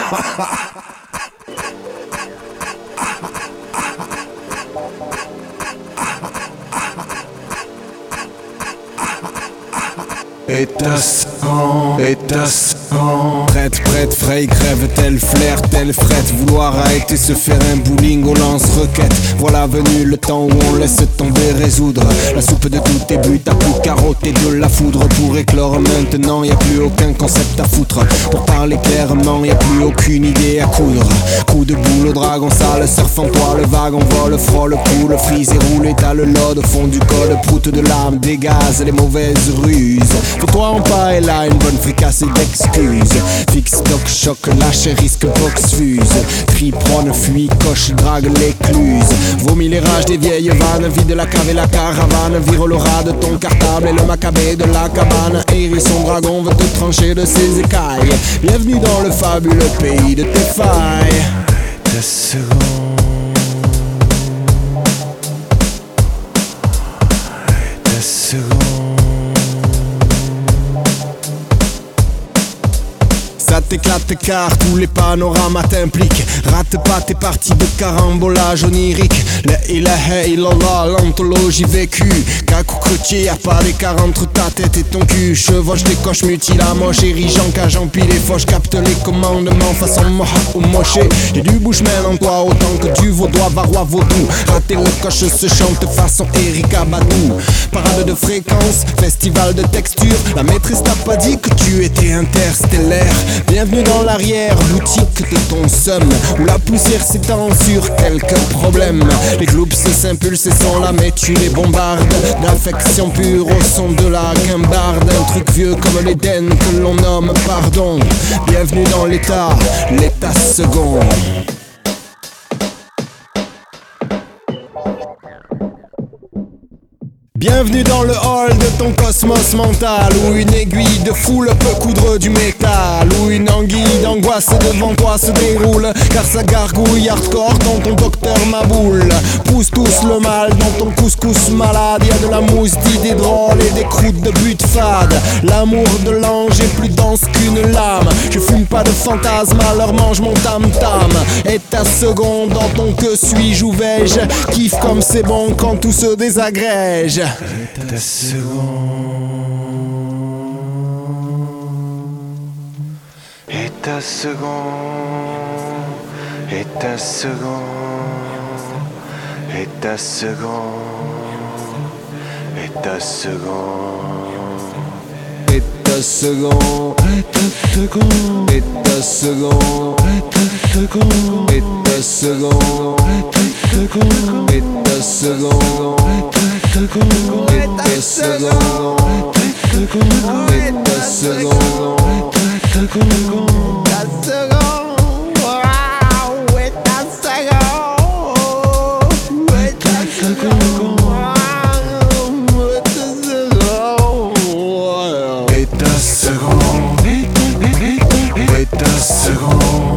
Prête, fraye, crève, tel flair, tel fret. Vouloir arrêter, se faire un bowling au lance-requête. Voilà venu le temps où on laisse tomber, résoudre la soupe de tous tes buts. T'as plus carotte et de la foudre pour éclore maintenant. Y'a plus aucun concept à foutre. Pour parler clairement, y'a plus aucune idée à coudre. Coup de boule au dragon sale, surf en toile, vague, on vole, frôle, coule, frise et roule. Étale l'ode au fond du code, proute de l'âme, dégage les mauvaises ruses. Fais-toi en pas et là une bonne fricasse d'excuses. Fixe, doc, choc, lâche, risque, box, fuse. Crie, prône, fuit, coche, drague l'écluse. Vomit les rages des vieilles vannes, vide la cave et la caravane. Vire le rat de ton cartable et le macabé de la cabane. Hérisson dragon veut te trancher de ses écailles. Bienvenue dans le fabuleux pays de tes failles. Ta seconde, ta seconde. Ça t'éclate car tous les panoramas t'impliquent. Rate pas tes parties de carambolage onirique. La ilaha illallah, l'anthologie vécue. Kakou crutier, y'a pas d'écart entre ta tête et ton cul. Chevauche des coches, mutile à moche, érige en cage, empile les fauches. Capte les commandements façon moha ou moché. Y'a du bushman en toi autant que du vaudois, varois, vaudou. Rater le coche se chante façon Erika Badou. Parade de fréquence, festival de texture. La maîtresse t'a pas dit que tu étais interstellaire. Bienvenue dans l'arrière-boutique de ton somme, où la poussière s'étend sur quelques problèmes. Les gloops s'impulsent et sont là mais tu les bombardes. D'affection pure au son de la guimbarde. Un truc vieux comme l'Éden que l'on nomme pardon. Bienvenue dans l'état second. Bienvenue dans le hall de ton cosmos mental, où une aiguille de foule peut coudre du métal, où une anguille d'angoisse devant toi se déroule, car ça gargouille hardcore dans ton docteur Maboule. Pousse tous le mal dans ton couscous malade, y'a de la mousse d'idées drôles et des croûtes de but fade. L'amour de l'ange est plus dense qu'une lame. Je fume pas de fantasme, alors mange mon tam-tam. Et ta seconde dans ton que suis-je ou vais-je, kiffe comme c'est bon quand tout se désagrège. Ta seconde, et ta seconde, et ta seconde, et ta seconde, et ta seconde, et ta seconde, et ta seconde, et ta seconde, et ta seconde, et ta seconde. Et ta seconde, et ta seconde, et ta seconde.